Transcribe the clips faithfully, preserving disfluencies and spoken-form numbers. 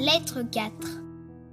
Lettre quatre.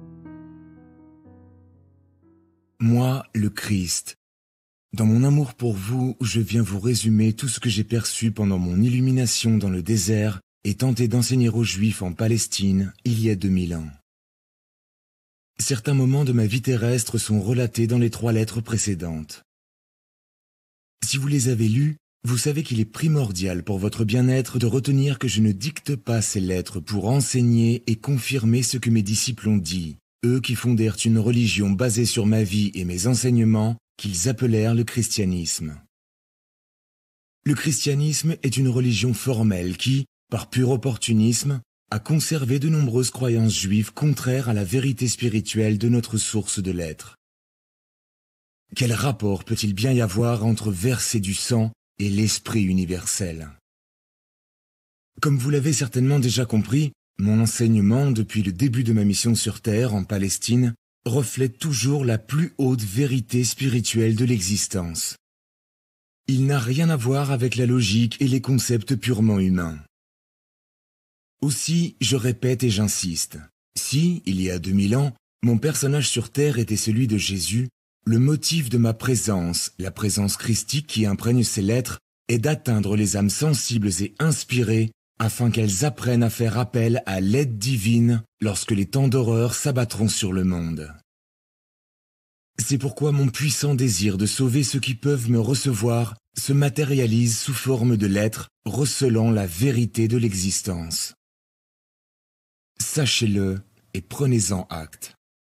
Moi, le Christ. Dans mon amour pour vous, je viens vous résumer tout ce que j'ai perçu pendant mon illumination dans le désert et tenté d'enseigner aux Juifs en Palestine il y a deux mille ans. Certains moments de ma vie terrestre sont relatés dans les trois lettres précédentes. Si vous les avez lus, vous savez qu'il est primordial pour votre bien-être de retenir que je ne dicte pas ces lettres pour enseigner et confirmer ce que mes disciples ont dit, eux qui fondèrent une religion basée sur ma vie et mes enseignements qu'ils appelèrent le christianisme. Le christianisme est une religion formelle qui, par pur opportunisme, a conservé de nombreuses croyances juives contraires à la vérité spirituelle de notre source de l'être. Quel rapport peut-il bien y avoir entre verser du sang et l'esprit universel? Comme vous l'avez certainement déjà compris, mon enseignement depuis le début de ma mission sur Terre en Palestine reflète toujours la plus haute vérité spirituelle de l'existence. Il n'a rien à voir avec la logique et les concepts purement humains. Aussi, je répète et j'insiste, si, il y a deux mille ans, mon personnage sur Terre était celui de Jésus, le motif de ma présence, la présence christique qui imprègne ces lettres, est d'atteindre les âmes sensibles et inspirées afin qu'elles apprennent à faire appel à l'aide divine lorsque les temps d'horreur s'abattront sur le monde. C'est pourquoi mon puissant désir de sauver ceux qui peuvent me recevoir se matérialise sous forme de lettres recelant la vérité de l'existence. Sachez-le et prenez-en acte.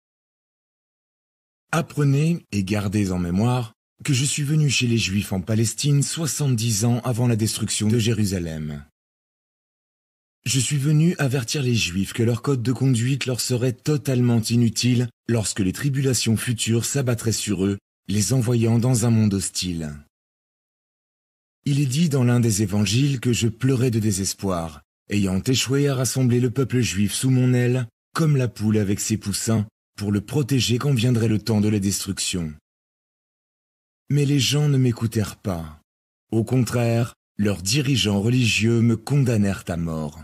Apprenez et gardez en mémoire que je suis venu chez les Juifs en Palestine soixante-dix ans avant la destruction de Jérusalem. Je suis venu avertir les Juifs que leur code de conduite leur serait totalement inutile lorsque les tribulations futures s'abattraient sur eux, les envoyant dans un monde hostile. Il est dit dans l'un des évangiles que je pleurais de désespoir, ayant échoué à rassembler le peuple juif sous mon aile, comme la poule avec ses poussins, pour le protéger quand viendrait le temps de la destruction. Mais les gens ne m'écoutèrent pas. Au contraire, leurs dirigeants religieux me condamnèrent à mort.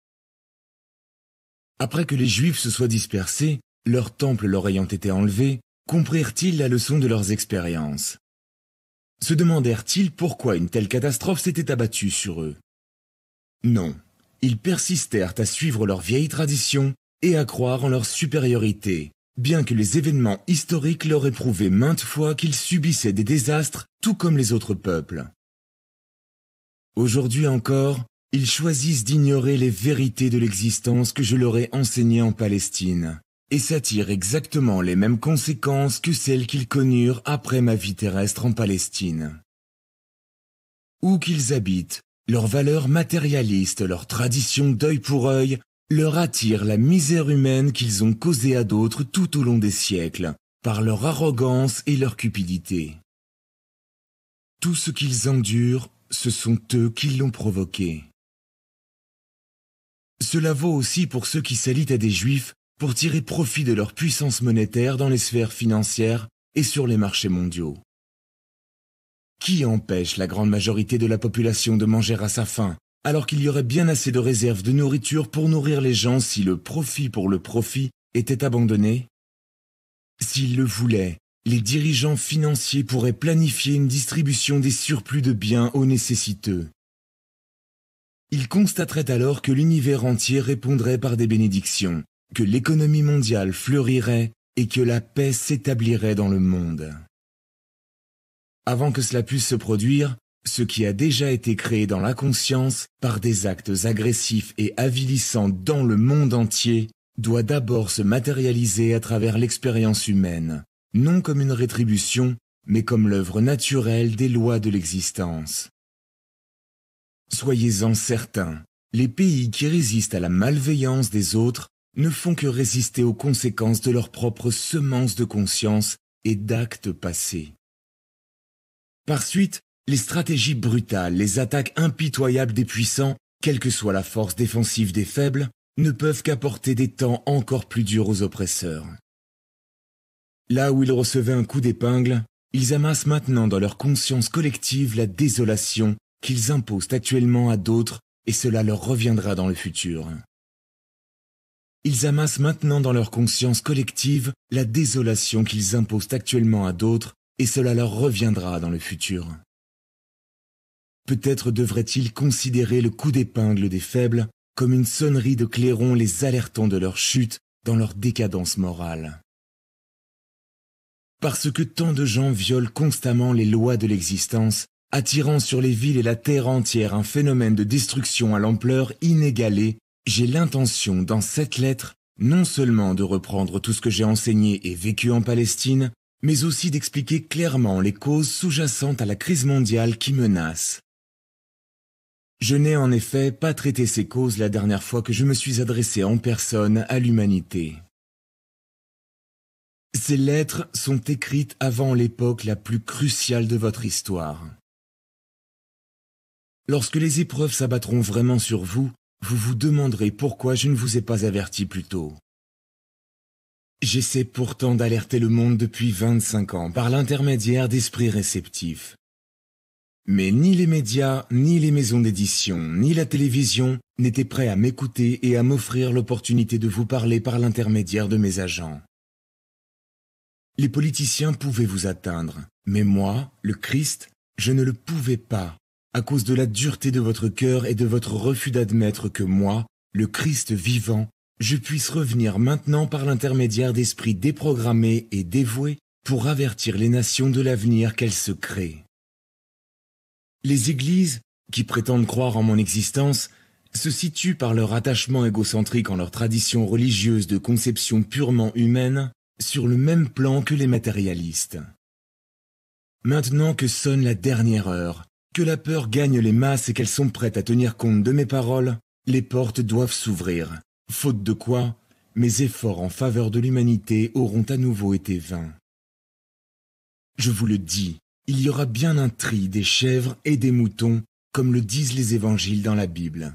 Après que les Juifs se soient dispersés, leur temple leur ayant été enlevé, comprirent-ils la leçon de leurs expériences? Se demandèrent-ils pourquoi une telle catastrophe s'était abattue sur eux? Non, ils persistèrent à suivre leurs vieilles traditions et à croire en leur supériorité, bien que les événements historiques leur aient prouvé maintes fois qu'ils subissaient des désastres tout comme les autres peuples. Aujourd'hui encore, ils choisissent d'ignorer les vérités de l'existence que je leur ai enseignées en Palestine, et s'attirent exactement les mêmes conséquences que celles qu'ils connurent après ma vie terrestre en Palestine. Où qu'ils habitent, leurs valeurs matérialistes, leurs traditions d'œil pour œil, leur attirent la misère humaine qu'ils ont causée à d'autres tout au long des siècles, par leur arrogance et leur cupidité. Tout ce qu'ils endurent, ce sont eux qui l'ont provoqué. Cela vaut aussi pour ceux qui s'allient à des Juifs pour tirer profit de leur puissance monétaire dans les sphères financières et sur les marchés mondiaux. Qui empêche la grande majorité de la population de manger à sa faim, alors qu'il y aurait bien assez de réserves de nourriture pour nourrir les gens si le profit pour le profit était abandonné? S'ils le voulaient, les dirigeants financiers pourraient planifier une distribution des surplus de biens aux nécessiteux. Ils constateraient alors que l'univers entier répondrait par des bénédictions, que l'économie mondiale fleurirait et que la paix s'établirait dans le monde. Avant que cela puisse se produire, ce qui a déjà été créé dans la conscience par des actes agressifs et avilissants dans le monde entier doit d'abord se matérialiser à travers l'expérience humaine, non comme une rétribution, mais comme l'œuvre naturelle des lois de l'existence. Soyez-en certains, les pays qui résistent à la malveillance des autres ne font que résister aux conséquences de leurs propres semences de conscience et d'actes passés. Par suite, les stratégies brutales, les attaques impitoyables des puissants, quelle que soit la force défensive des faibles, ne peuvent qu'apporter des temps encore plus durs aux oppresseurs. Là où ils recevaient un coup d'épingle, ils amassent maintenant dans leur conscience collective la désolation qu'ils imposent actuellement à d'autres et cela leur reviendra dans le futur. Ils amassent maintenant dans leur conscience collective la désolation qu'ils imposent actuellement à d'autres, et cela leur reviendra dans le futur. Peut-être devraient-ils considérer le coup d'épingle des faibles comme une sonnerie de clairon les alertant de leur chute dans leur décadence morale. Parce que tant de gens violent constamment les lois de l'existence, attirant sur les villes et la terre entière un phénomène de destruction à l'ampleur inégalée, j'ai l'intention, dans cette lettre, non seulement de reprendre tout ce que j'ai enseigné et vécu en Palestine, mais aussi d'expliquer clairement les causes sous-jacentes à la crise mondiale qui menace. Je n'ai en effet pas traité ces causes la dernière fois que je me suis adressé en personne à l'humanité. Ces lettres sont écrites avant l'époque la plus cruciale de votre histoire. Lorsque les épreuves s'abattront vraiment sur vous, vous vous demanderez pourquoi je ne vous ai pas averti plus tôt. J'essaie pourtant d'alerter le monde depuis vingt-cinq ans par l'intermédiaire d'esprits réceptifs. Mais ni les médias, ni les maisons d'édition, ni la télévision n'étaient prêts à m'écouter et à m'offrir l'opportunité de vous parler par l'intermédiaire de mes agents. Les politiciens pouvaient vous atteindre, mais moi, le Christ, je ne le pouvais pas, à cause de la dureté de votre cœur et de votre refus d'admettre que moi, le Christ vivant, je puisse revenir maintenant par l'intermédiaire d'esprits déprogrammés et dévoués pour avertir les nations de l'avenir qu'elles se créent. Les églises, qui prétendent croire en mon existence, se situent par leur attachement égocentrique en leur tradition religieuse de conception purement humaine, sur le même plan que les matérialistes. Maintenant que sonne la dernière heure, que la peur gagne les masses et qu'elles sont prêtes à tenir compte de mes paroles, les portes doivent s'ouvrir, faute de quoi, mes efforts en faveur de l'humanité auront à nouveau été vains. Je vous le dis, il y aura bien un tri des chèvres et des moutons, comme le disent les évangiles dans la Bible.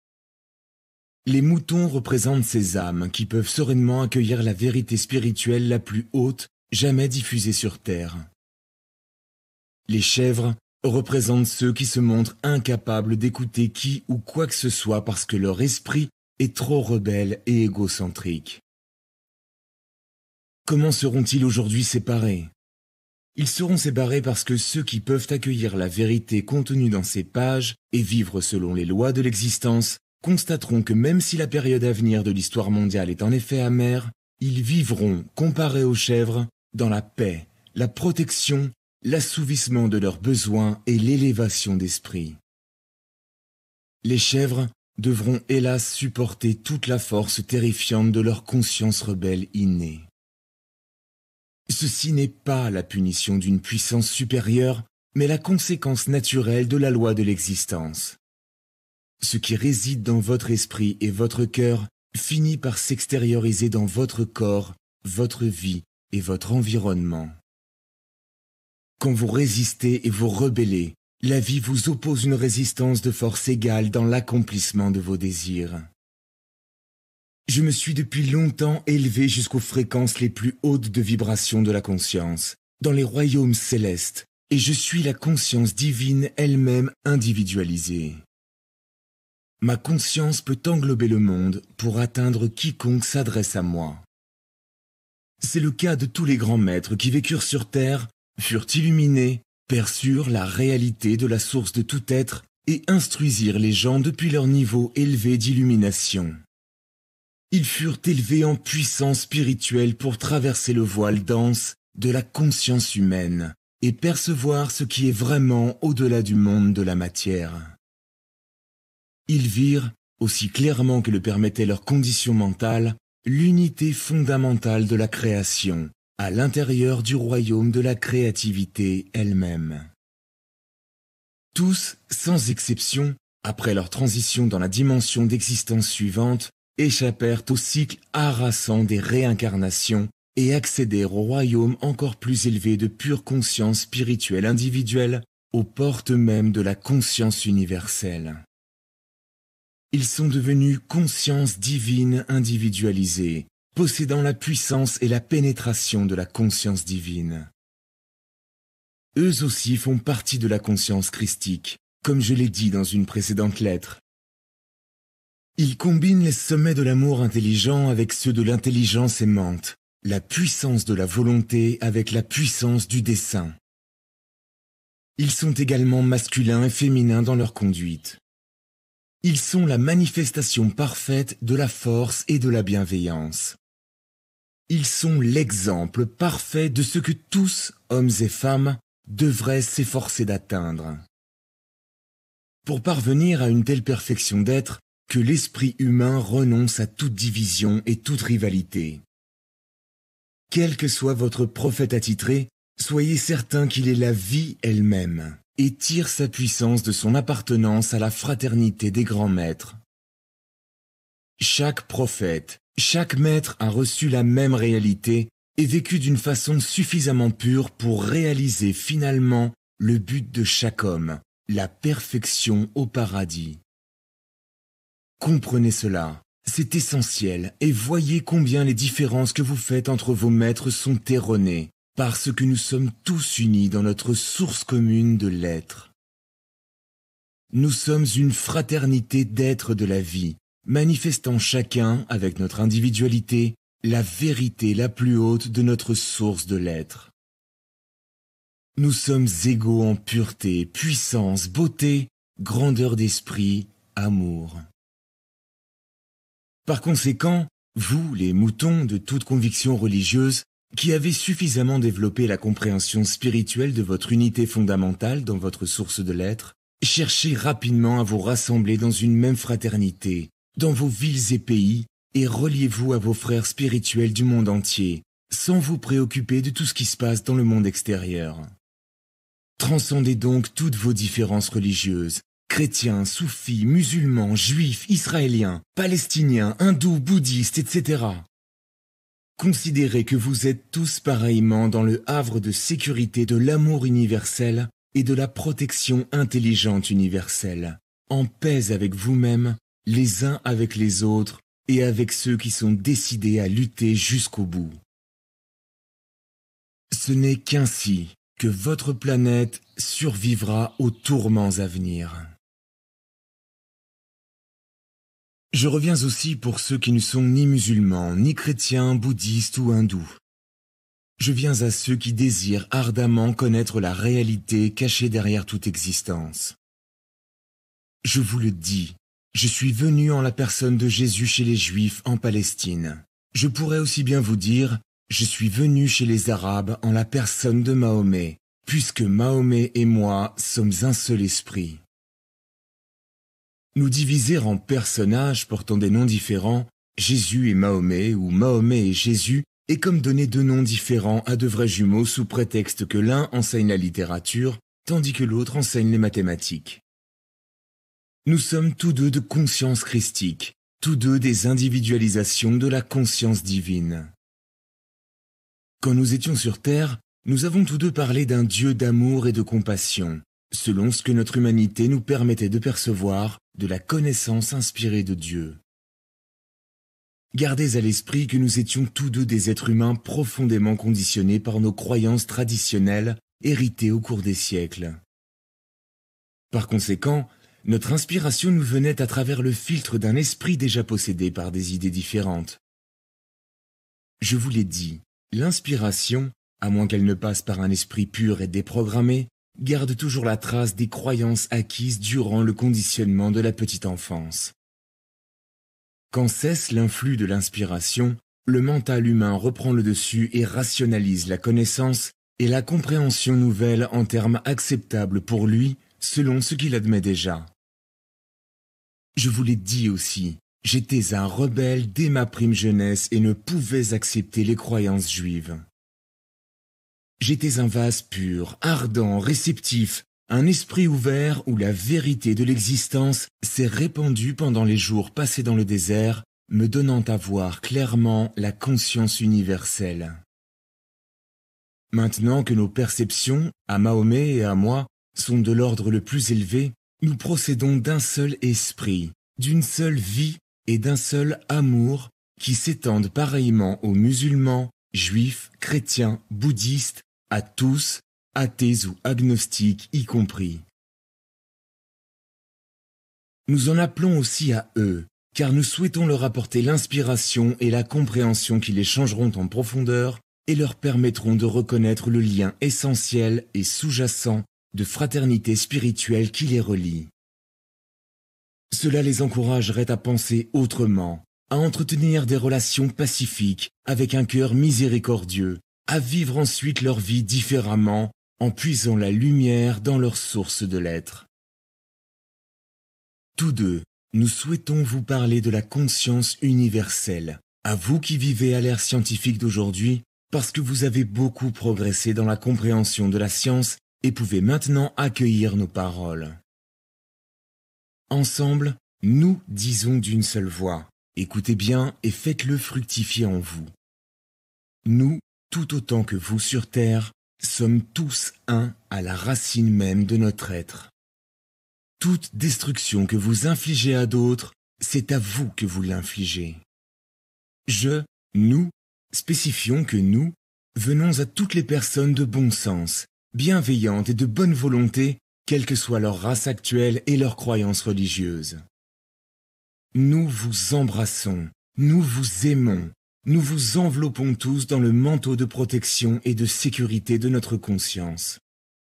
Les moutons représentent ces âmes qui peuvent sereinement accueillir la vérité spirituelle la plus haute jamais diffusée sur terre. Les chèvres représentent ceux qui se montrent incapables d'écouter qui ou quoi que ce soit parce que leur esprit est trop rebelle et égocentrique. Comment seront-ils aujourd'hui séparés ? Ils seront séparés parce que ceux qui peuvent accueillir la vérité contenue dans ces pages et vivre selon les lois de l'existence constateront que même si la période à venir de l'histoire mondiale est en effet amère, ils vivront, comparés aux chèvres, dans la paix, la protection, l'assouvissement de leurs besoins et l'élévation d'esprit. Les chèvres devront hélas supporter toute la force terrifiante de leur conscience rebelle innée. Ceci n'est pas la punition d'une puissance supérieure, mais la conséquence naturelle de la loi de l'existence. Ce qui réside dans votre esprit et votre cœur finit par s'extérioriser dans votre corps, votre vie et votre environnement. Quand vous résistez et vous rebellez, la vie vous oppose une résistance de force égale dans l'accomplissement de vos désirs. Je me suis depuis longtemps élevé jusqu'aux fréquences les plus hautes de vibration de la conscience, dans les royaumes célestes, et je suis la conscience divine elle-même individualisée. Ma conscience peut englober le monde pour atteindre quiconque s'adresse à moi. C'est le cas de tous les grands maîtres qui vécurent sur terre, furent illuminés, perçurent la réalité de la source de tout être et instruisirent les gens depuis leur niveau élevé d'illumination. Ils furent élevés en puissance spirituelle pour traverser le voile dense de la conscience humaine et percevoir ce qui est vraiment au-delà du monde de la matière. Ils virent, aussi clairement que le permettait leur condition mentale, l'unité fondamentale de la création, à l'intérieur du royaume de la créativité elle-même. Tous, sans exception, après leur transition dans la dimension d'existence suivante, échappèrent au cycle harassant des réincarnations et accédèrent au royaume encore plus élevé de pure conscience spirituelle individuelle, aux portes même de la conscience universelle. Ils sont devenus conscience divine individualisée, possédant la puissance et la pénétration de la conscience divine. Eux aussi font partie de la conscience christique, comme je l'ai dit dans une précédente lettre. Il combine les sommets de l'amour intelligent avec ceux de l'intelligence aimante, la puissance de la volonté avec la puissance du dessein. Ils sont également masculins et féminins dans leur conduite. Ils sont la manifestation parfaite de la force et de la bienveillance. Ils sont l'exemple parfait de ce que tous, hommes et femmes, devraient s'efforcer d'atteindre. Pour parvenir à une telle perfection d'être, que l'esprit humain renonce à toute division et toute rivalité. Quel que soit votre prophète attitré, soyez certain qu'il est la vie elle-même et tire sa puissance de son appartenance à la fraternité des grands maîtres. Chaque prophète, chaque maître a reçu la même réalité et vécu d'une façon suffisamment pure pour réaliser finalement le but de chaque homme, la perfection au paradis. Comprenez cela, c'est essentiel, et voyez combien les différences que vous faites entre vos maîtres sont erronées, parce que nous sommes tous unis dans notre source commune de l'être. Nous sommes une fraternité d'êtres de la vie, manifestant chacun, avec notre individualité, la vérité la plus haute de notre source de l'être. Nous sommes égaux en pureté, puissance, beauté, grandeur d'esprit, amour. Par conséquent, vous, les moutons de toute conviction religieuse, qui avez suffisamment développé la compréhension spirituelle de votre unité fondamentale dans votre source de l'être, cherchez rapidement à vous rassembler dans une même fraternité, dans vos villes et pays, et reliez-vous à vos frères spirituels du monde entier, sans vous préoccuper de tout ce qui se passe dans le monde extérieur. Transcendez donc toutes vos différences religieuses, chrétiens, soufis, musulmans, juifs, israéliens, palestiniens, hindous, bouddhistes, et cetera. Considérez que vous êtes tous pareillement dans le havre de sécurité de l'amour universel et de la protection intelligente universelle, en paix avec vous-même, les uns avec les autres et avec ceux qui sont décidés à lutter jusqu'au bout. Ce n'est qu'ainsi que votre planète survivra aux tourments à venir. Je reviens aussi pour ceux qui ne sont ni musulmans, ni chrétiens, bouddhistes ou hindous. Je viens à ceux qui désirent ardemment connaître la réalité cachée derrière toute existence. Je vous le dis, je suis venu en la personne de Jésus chez les Juifs en Palestine. Je pourrais aussi bien vous dire, je suis venu chez les Arabes en la personne de Mahomet, puisque Mahomet et moi sommes un seul esprit. Nous diviser en personnages portant des noms différents, Jésus et Mahomet ou Mahomet et Jésus, est comme donner deux noms différents à de vrais jumeaux sous prétexte que l'un enseigne la littérature, tandis que l'autre enseigne les mathématiques. Nous sommes tous deux de conscience christique, tous deux des individualisations de la conscience divine. Quand nous étions sur Terre, nous avons tous deux parlé d'un Dieu d'amour et de compassion, selon ce que notre humanité nous permettait de percevoir de la connaissance inspirée de Dieu. Gardez à l'esprit que nous étions tous deux des êtres humains profondément conditionnés par nos croyances traditionnelles héritées au cours des siècles. Par conséquent, notre inspiration nous venait à travers le filtre d'un esprit déjà possédé par des idées différentes. Je vous l'ai dit, l'inspiration, à moins qu'elle ne passe par un esprit pur et déprogrammé, garde toujours la trace des croyances acquises durant le conditionnement de la petite enfance. Quand cesse l'influx de l'inspiration, le mental humain reprend le dessus et rationalise la connaissance et la compréhension nouvelle en termes acceptables pour lui, selon ce qu'il admet déjà. Je vous l'ai dit aussi, j'étais un rebelle dès ma prime jeunesse et ne pouvais accepter les croyances juives. J'étais un vase pur, ardent, réceptif, un esprit ouvert où la vérité de l'existence s'est répandue pendant les jours passés dans le désert, me donnant à voir clairement la conscience universelle. Maintenant que nos perceptions, à Mahomet et à moi, sont de l'ordre le plus élevé, nous procédons d'un seul esprit, d'une seule vie et d'un seul amour qui s'étendent pareillement aux musulmans, juifs, chrétiens, bouddhistes, à tous, athées ou agnostiques y compris. Nous en appelons aussi à eux, car nous souhaitons leur apporter l'inspiration et la compréhension qui les changeront en profondeur et leur permettront de reconnaître le lien essentiel et sous-jacent de fraternité spirituelle qui les relie. Cela les encouragerait à penser autrement, à entretenir des relations pacifiques avec un cœur miséricordieux, à vivre ensuite leur vie différemment en puisant la lumière dans leur source de l'être. Tous deux, nous souhaitons vous parler de la conscience universelle, à vous qui vivez à l'ère scientifique d'aujourd'hui, parce que vous avez beaucoup progressé dans la compréhension de la science et pouvez maintenant accueillir nos paroles. Ensemble, nous disons d'une seule voix, écoutez bien et faites-le fructifier en vous. Nous, tout autant que vous sur Terre, sommes tous un à la racine même de notre être. Toute destruction que vous infligez à d'autres, c'est à vous que vous l'infligez. Je, nous, spécifions que nous, venons à toutes les personnes de bon sens, bienveillantes et de bonne volonté, quelle que soit leur race actuelle et leurs croyances religieuses. Nous vous embrassons, nous vous aimons, nous vous enveloppons tous dans le manteau de protection et de sécurité de notre conscience.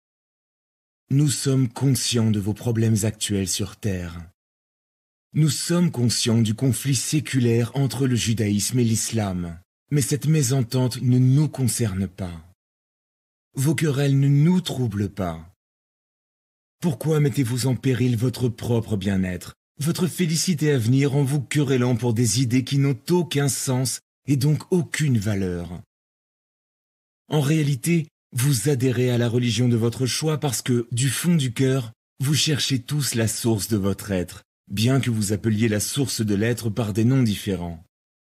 Nous sommes conscients de vos problèmes actuels sur Terre. Nous sommes conscients du conflit séculaire entre le judaïsme et l'islam, mais cette mésentente ne nous concerne pas. Vos querelles ne nous troublent pas. Pourquoi mettez-vous en péril votre propre bien-être, votre félicité à venir en vous querellant pour des idées qui n'ont aucun sens et donc aucune valeur? En réalité, vous adhérez à la religion de votre choix parce que, du fond du cœur, vous cherchez tous la source de votre être, bien que vous appeliez la source de l'être par des noms différents.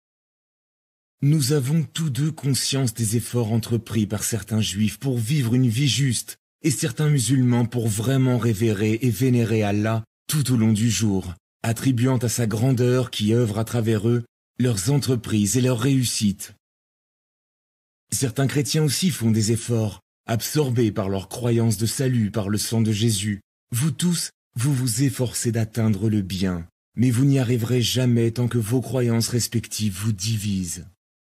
Nous avons tous deux conscience des efforts entrepris par certains juifs pour vivre une vie juste et certains musulmans pour vraiment révérer et vénérer Allah tout au long du jour, attribuant à sa grandeur qui œuvre à travers eux leurs entreprises et leurs réussites. Certains chrétiens aussi font des efforts, absorbés par leur croyance de salut par le sang de Jésus. Vous tous, vous vous efforcez d'atteindre le bien, mais vous n'y arriverez jamais tant que vos croyances respectives vous divisent.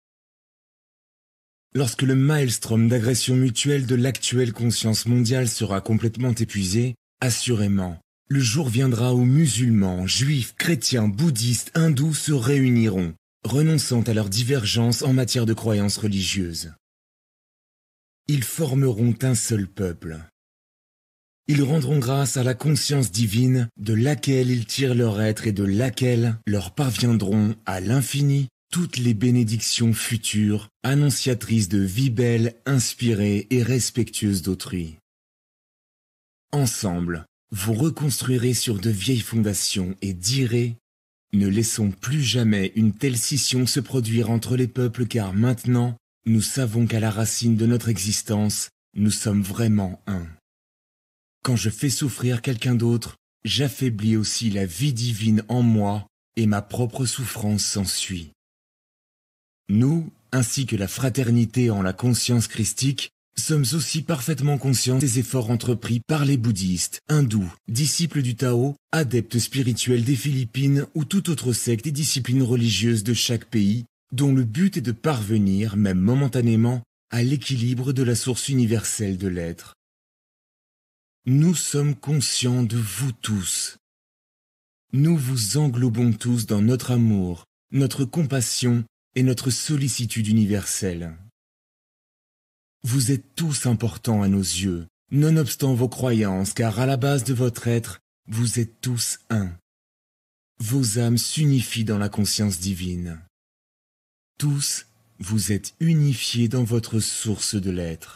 Lorsque le maelstrom d'agression mutuelle de l'actuelle conscience mondiale sera complètement épuisé, assurément, le jour viendra où musulmans, juifs, chrétiens, bouddhistes, hindous se réuniront, renonçant à leurs divergences en matière de croyances religieuses. Ils formeront un seul peuple. Ils rendront grâce à la conscience divine de laquelle ils tirent leur être et de laquelle leur parviendront à l'infini toutes les bénédictions futures, annonciatrices de vie belle, inspirée et respectueuse d'autrui. Ensemble, vous reconstruirez sur de vieilles fondations et direz « Ne laissons plus jamais une telle scission se produire entre les peuples car maintenant, nous savons qu'à la racine de notre existence, nous sommes vraiment un. Quand je fais souffrir quelqu'un d'autre, j'affaiblis aussi la vie divine en moi et ma propre souffrance s'ensuit. Nous, ainsi que la fraternité en la conscience christique, sommes aussi parfaitement conscients des efforts entrepris par les bouddhistes, hindous, disciples du Tao, adeptes spirituels des Philippines ou toute autre secte et discipline religieuse de chaque pays, dont le but est de parvenir, même momentanément, à l'équilibre de la source universelle de l'être. Nous sommes conscients de vous tous. Nous vous englobons tous dans notre amour, notre compassion et notre sollicitude universelle. Vous êtes tous importants à nos yeux, nonobstant vos croyances, car à la base de votre être, vous êtes tous un. Vos âmes s'unifient dans la conscience divine. Tous, vous êtes unifiés dans votre source de l'être.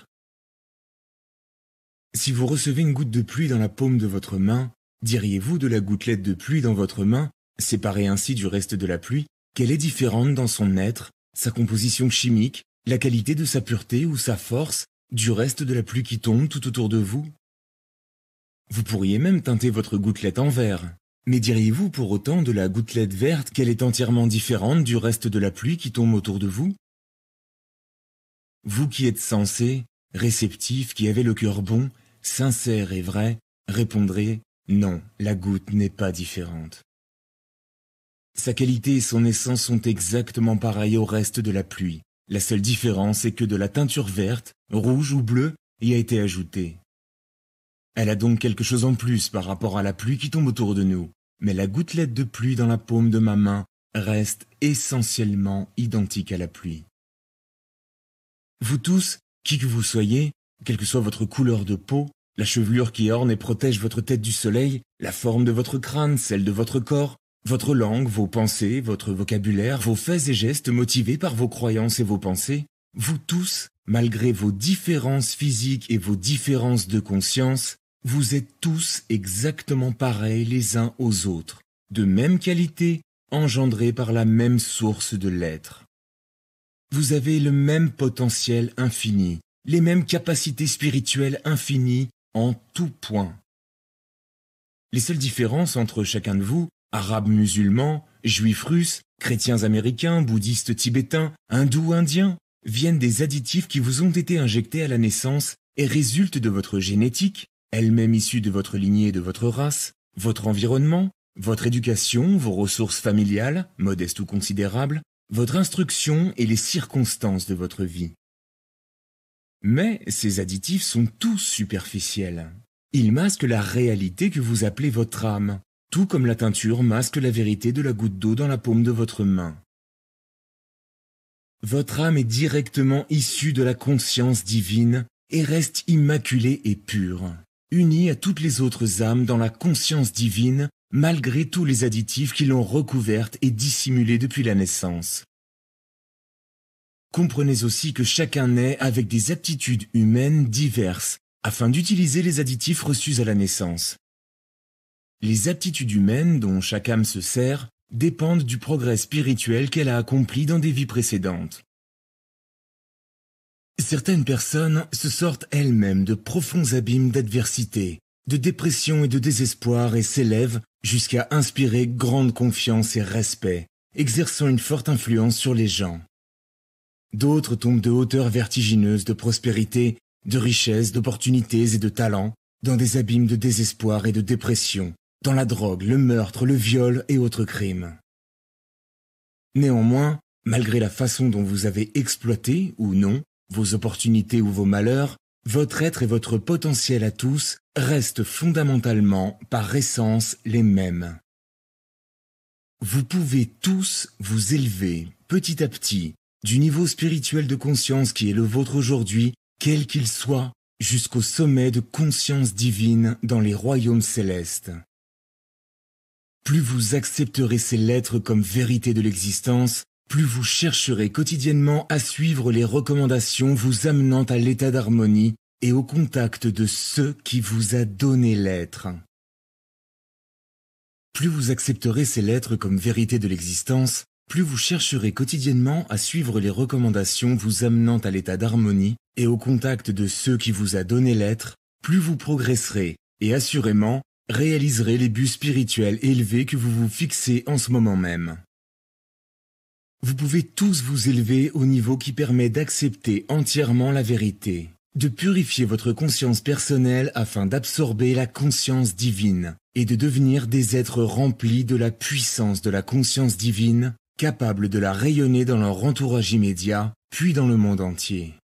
Si vous recevez une goutte de pluie dans la paume de votre main, diriez-vous de la gouttelette de pluie dans votre main, séparée ainsi du reste de la pluie, qu'elle est différente dans son être, sa composition chimique, la qualité de sa pureté ou sa force, du reste de la pluie qui tombe tout autour de vous? Vous pourriez même teinter votre gouttelette en vert, mais diriez-vous pour autant de la gouttelette verte qu'elle est entièrement différente du reste de la pluie qui tombe autour de vous? Vous qui êtes sensé, réceptif, qui avez le cœur bon, sincère et vrai, répondrez « Non, la goutte n'est pas différente ». Sa qualité et son essence sont exactement pareilles au reste de la pluie. La seule différence est que de la teinture verte, rouge ou bleue y a été ajoutée. Elle a donc quelque chose en plus par rapport à la pluie qui tombe autour de nous, mais la gouttelette de pluie dans la paume de ma main reste essentiellement identique à la pluie. Vous tous, qui que vous soyez, quelle que soit votre couleur de peau, la chevelure qui orne et protège votre tête du soleil, la forme de votre crâne, celle de votre corps, votre langue, vos pensées, votre vocabulaire, vos faits et gestes motivés par vos croyances et vos pensées, vous tous, malgré vos différences physiques et vos différences de conscience, vous êtes tous exactement pareils les uns aux autres, de même qualité, engendrés par la même source de l'être. Vous avez le même potentiel infini, les mêmes capacités spirituelles infinies en tout point. Les seules différences entre chacun de vous, arabes musulmans, juifs russes, chrétiens américains, bouddhistes tibétains, hindous indiens, viennent des additifs qui vous ont été injectés à la naissance et résultent de votre génétique, elle-même issue de votre lignée et de votre race, votre environnement, votre éducation, vos ressources familiales, modestes ou considérables, votre instruction et les circonstances de votre vie. Mais ces additifs sont tous superficiels. Ils masquent la réalité que vous appelez votre âme, tout comme la teinture masque la vérité de la goutte d'eau dans la paume de votre main. Votre âme est directement issue de la conscience divine et reste immaculée et pure, unie à toutes les autres âmes dans la conscience divine, malgré tous les additifs qui l'ont recouverte et dissimulée depuis la naissance. Comprenez aussi que chacun naît avec des aptitudes humaines diverses, afin d'utiliser les additifs reçus à la naissance. Les aptitudes humaines dont chaque âme se sert dépendent du progrès spirituel qu'elle a accompli dans des vies précédentes. Certaines personnes se sortent elles-mêmes de profonds abîmes d'adversité, de dépression et de désespoir et s'élèvent jusqu'à inspirer grande confiance et respect, exerçant une forte influence sur les gens. D'autres tombent de hauteurs vertigineuses de prospérité, de richesse, d'opportunités et de talents, dans des abîmes de désespoir et de dépression, dans la drogue, le meurtre, le viol et autres crimes. Néanmoins, malgré la façon dont vous avez exploité, ou non, vos opportunités ou vos malheurs, votre être et votre potentiel à tous restent fondamentalement, par essence, les mêmes. Vous pouvez tous vous élever, petit à petit, du niveau spirituel de conscience qui est le vôtre aujourd'hui, quel qu'il soit, jusqu'au sommet de conscience divine dans les royaumes célestes. Plus vous accepterez ces lettres comme vérité de l'existence, plus vous chercherez quotidiennement à suivre les recommandations vous amenant à l'état d'harmonie et au contact de ce qui vous a donné l'être. Plus vous accepterez ces lettres comme vérité de l'existence, plus vous chercherez quotidiennement à suivre les recommandations vous amenant à l'état d'harmonie et au contact de ceux qui vous a donné l'être, plus vous progresserez et assurément réaliserez les buts spirituels élevés que vous vous fixez en ce moment même. Vous pouvez tous vous élever au niveau qui permet d'accepter entièrement la vérité, de purifier votre conscience personnelle afin d'absorber la conscience divine et de devenir des êtres remplis de la puissance de la conscience divine, capables de la rayonner dans leur entourage immédiat, puis dans le monde entier.